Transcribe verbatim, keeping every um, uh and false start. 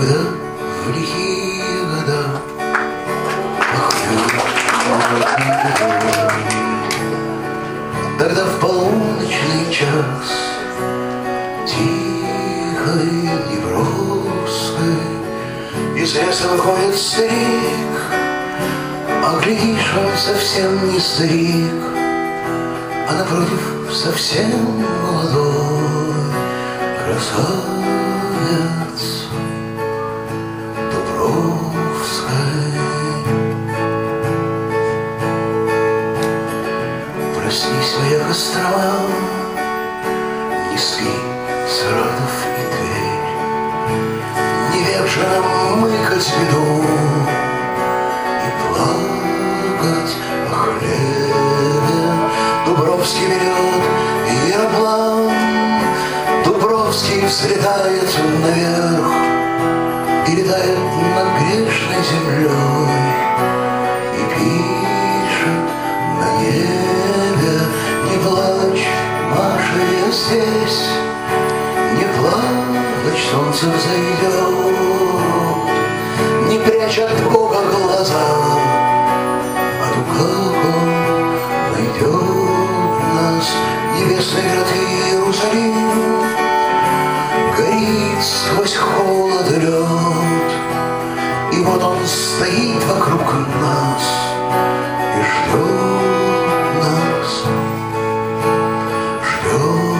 когда в лихие года пахнет молодым, тогда в полуночный час тихой, неброской из леса выходит старик, а глядишь, он совсем не старик, а напротив совсем молодой красавец Дубровской. Проснись, моя Кострома, не спи, Саратов и Тверь, не век же нам мыкать беду и плакать о хлебе. Дубровский берет Яроплан, Дубровский взлетает наверх и летает над грешной землей и пишет на небе: не плачь, Маша, я здесь, не плачь, солнце взойдет, не прячь от Бога глаза, а то как он найдет нас. Небесный град Иерусалим горит сквозь холод и лед, и вот он стоит вокруг нас и ждет нас, ждет.